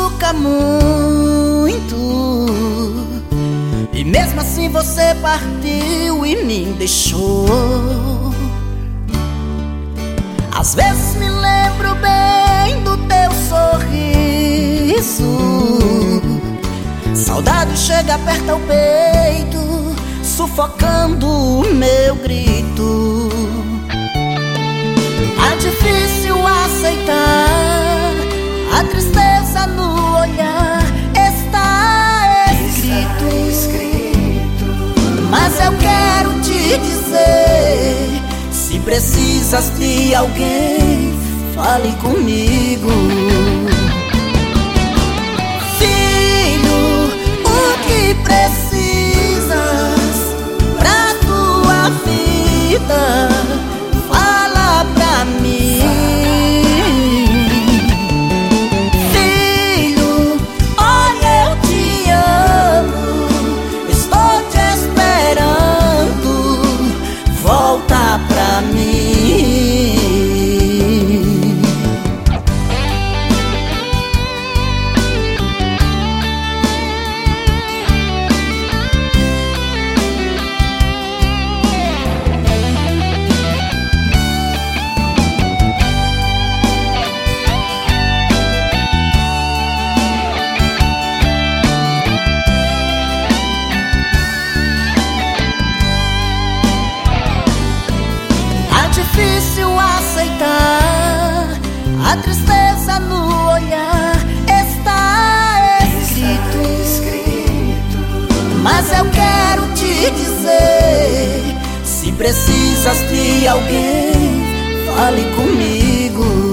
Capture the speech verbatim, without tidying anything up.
machuca muito, e mesmo assim você partiu e me deixou. Às vezes me lembro bem do teu sorriso, saudade chega, aperta o peito, sufocando o meu grito. É difícil aceitar, a tristeza no olhar está escrito. Mas eu quero te dizer, se precisas de alguém, fale comigo. Filho, o que precisas pra tua vida, fala pra mim. Filho, olha, eu te amo, estou te esperando, volta pra mim. Difícil aceitar, a tristeza no olhar está escrito. Mas eu quero te dizer, se precisas de alguém, fale comigo.